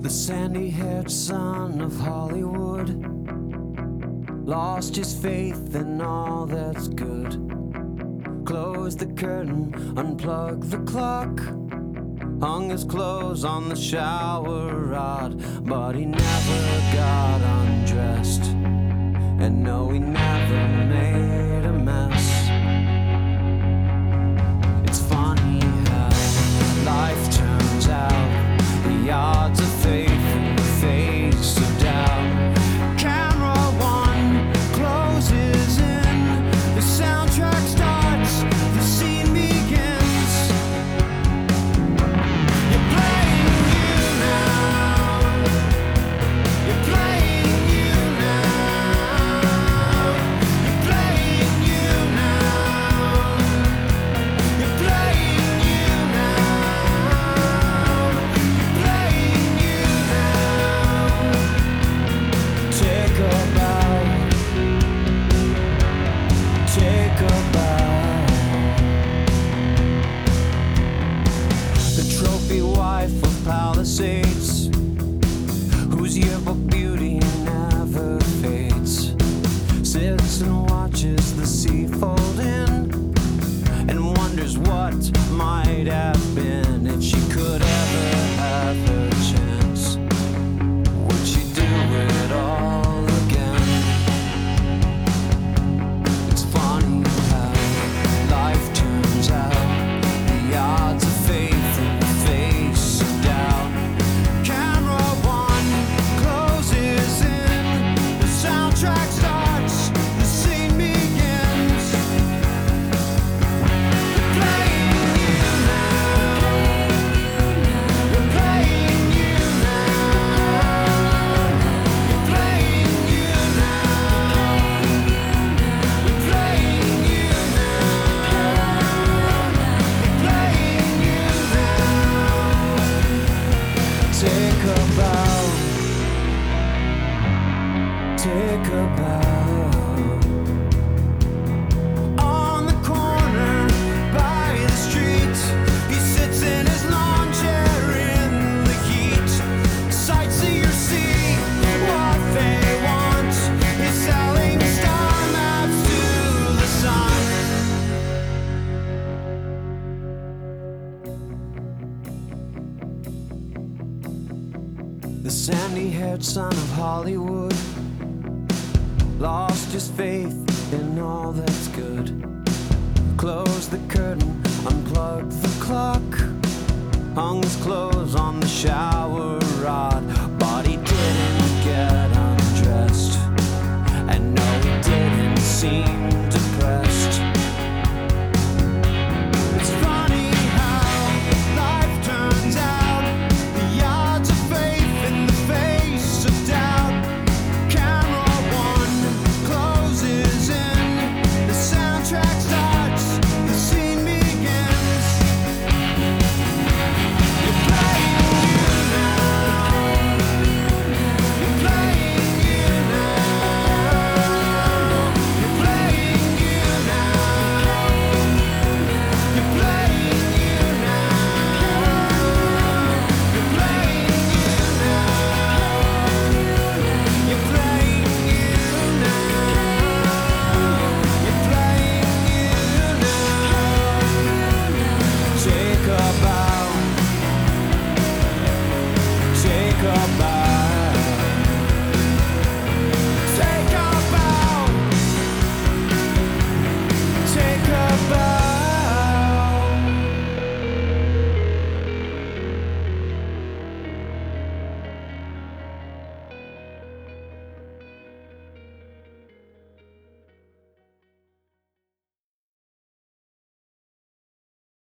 The sandy-haired son of Hollywood lost his faith in all that's good. Closed the curtain, unplugged the clock, hung his clothes on the shower rod, but he never got undressed, and no, he never made a mess. It's funny how life turns out, the odds of faith in the face of doubt. Camera one closes in, the soundtrack starts, the scene begins. You're playing you now, you're playing you now, you're playing you now, you're playing you now, you're playing you now. Take a bow, take a bow. The trophy wife of Palisades, whose yearbook beauty never fades, sits and watches the sea fold in, and wonders what might have been if she could ever have her chance. Would she do it all again? It's funny how life turns out, the odds of faith in the face of doubt. Camera one closes in, the soundtrack starts, the scene begins. You're playing you now, you're playing you now, you're playing you now, you're playing you now, you're playing you now. Take a bow, take a bow. On the corner by the street, he sits in his lawn chair in the heat. Sightseers see what they want. He's selling star maps to the sun. The sandy-haired son of Hollywood lost his faith in all that's good. Closed the curtain, unplugged the clock, hung his clothes on the shower rod, but he didn't get undressed, and no, he didn't seem depressed. It's funny how life turns out, the odds of faith in the face of doubt. Camera one closes in, the soundtrack starts, the scene begins. You're playing you now, you're playing you now, you're playing you now, you're playing you now, you're playing you now, you're playing you now, you're playing you now. Take a bow, take a bow.